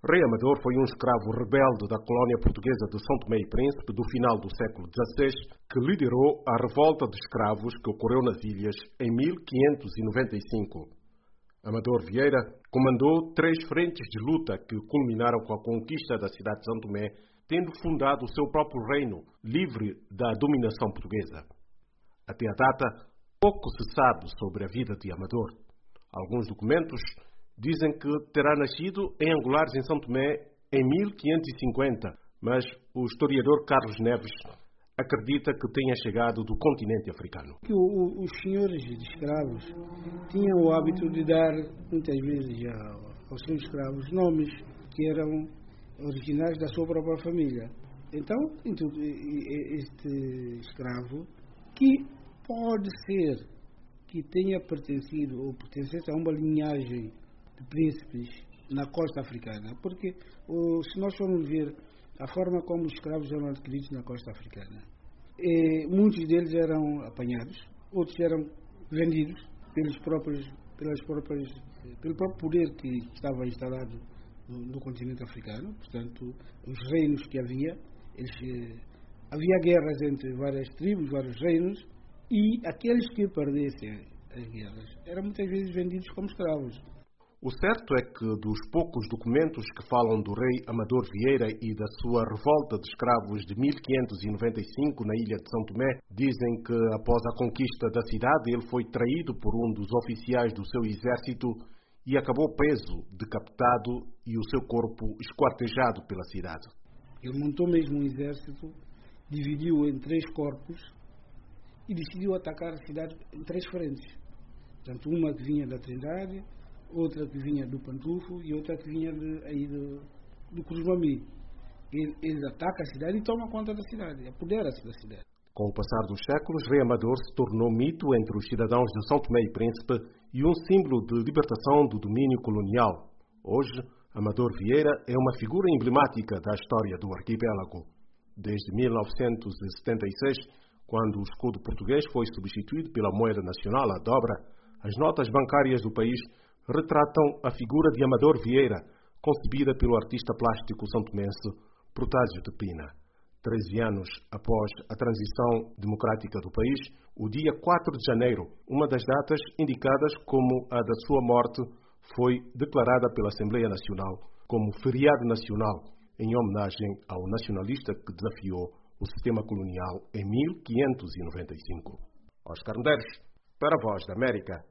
Rei Amador foi um escravo rebelde da colónia portuguesa de São Tomé e Príncipe do final do século XVI, que liderou a revolta de escravos que ocorreu nas ilhas em 1595. Amador Vieira comandou 3 frentes de luta que culminaram com a conquista da cidade de São Tomé, tendo fundado o seu próprio reino, livre da dominação portuguesa. Até a data, pouco se sabe sobre a vida de Amador. Alguns documentos dizem que terá nascido em Angulares, em São Tomé, em 1550, mas o historiador Carlos Neves acredita que tenha chegado do continente africano. Os senhores de escravos tinham o hábito de dar, muitas vezes, aos seus escravos nomes que eram originários da sua própria família. Então, este escravo, que pode ser que tenha pertencido ou pertencesse a uma linhagem de príncipes na costa africana, porque se nós formos ver a forma como os escravos eram adquiridos na costa africana, muitos deles eram apanhados, outros eram vendidos pelo próprio poder que estava instalado no continente africano. Portanto, os reinos que havia guerras entre várias tribos, vários reinos, e aqueles que perdessem as guerras eram muitas vezes vendidos como escravos. O certo é que dos poucos documentos que falam do rei Amador Vieira e da sua revolta de escravos de 1595 na ilha de São Tomé, dizem que após a conquista da cidade ele foi traído por um dos oficiais do seu exército e acabou preso, decapitado e o seu corpo esquartejado pela cidade. Ele montou mesmo um exército, dividiu em 3 corpos e decidiu atacar a cidade em 3 frentes. Portanto, uma que vinha da Trindade, outra que vinha do Pantufo e outra que vinha do Cruz-Mami. Ele ataca a cidade e toma conta da cidade, apodera-se da cidade. Com o passar dos séculos, Rei Amador se tornou mito entre os cidadãos de São Tomé e Príncipe e um símbolo de libertação do domínio colonial. Hoje, Amador Vieira é uma figura emblemática da história do arquipélago. Desde 1976, quando o escudo português foi substituído pela moeda nacional, a dobra, as notas bancárias do país retratam a figura de Amador Vieira, concebida pelo artista plástico santomense Protásio de Pina. 13 anos após a transição democrática do país, o dia 4 de janeiro, uma das datas indicadas como a da sua morte, foi declarada pela Assembleia Nacional como feriado nacional, em homenagem ao nacionalista que desafiou o sistema colonial em 1595. Oscar Medeiros, para a Voz da América.